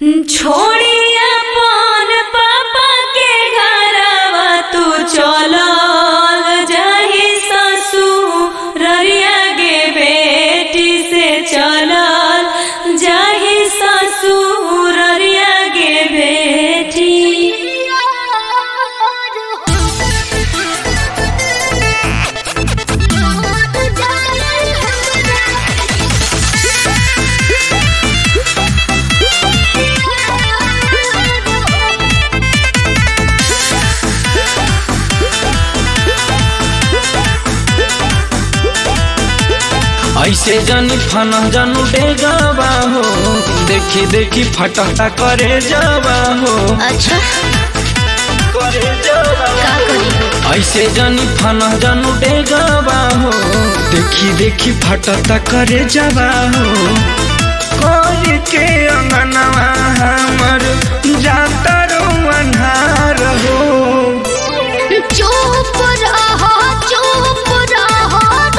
छोड़ी अपन पापा के घरवा तू चलल जाहि ससुररिया गे बेटी से चलल जाहि ससुररिया गे बेटी। ऐसे जनी फना जनू डेगावा हो, देखी देखी फटकता करे जावा हो। अच्छा करे जावा का करी? ऐसे जनी फना जनू डेगावा हो, देखी देखी फटकता करे जावा हो। कोई के अंगनवा हमर जाता रो अन्हार हो। चुप रहो चुप रहो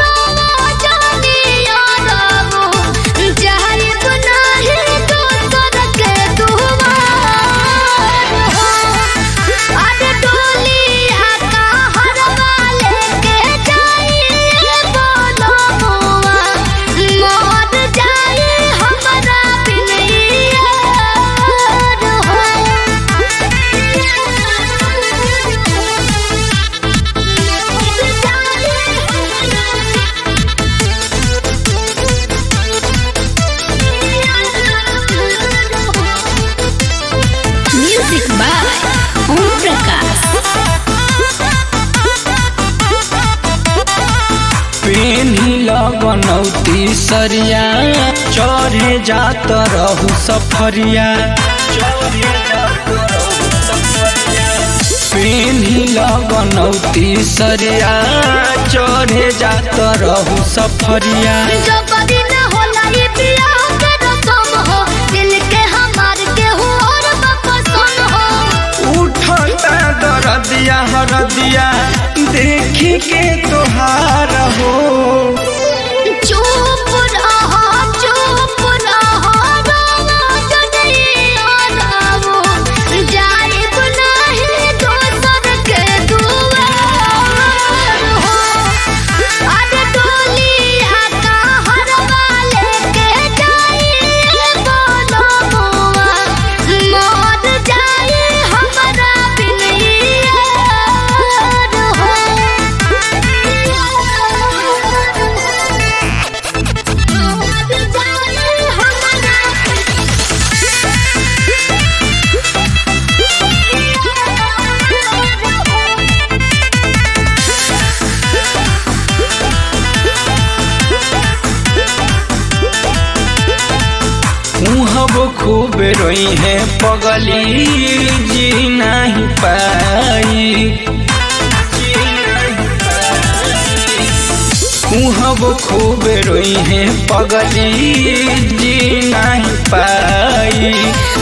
पेन्ही लगनौती सरिया चढ़े जात रहू सफरिया। पेन्ही लगनौती सरिया चढ़े जात रहू सफरिया। उठता दरदिया हरदिया देखी के तोहार हो। चुप रहो चुप रहो जाइब नहीं दोसर के दुआर हो। अरे डोलिया का हरवा लेके जाई बोलो बुआ, मर जाई हमरा बिन यार हो। मुहब खूब रोई है पगली जी नहीं पाई। मुहब खूब रोई है पगली जी नहीं पाई।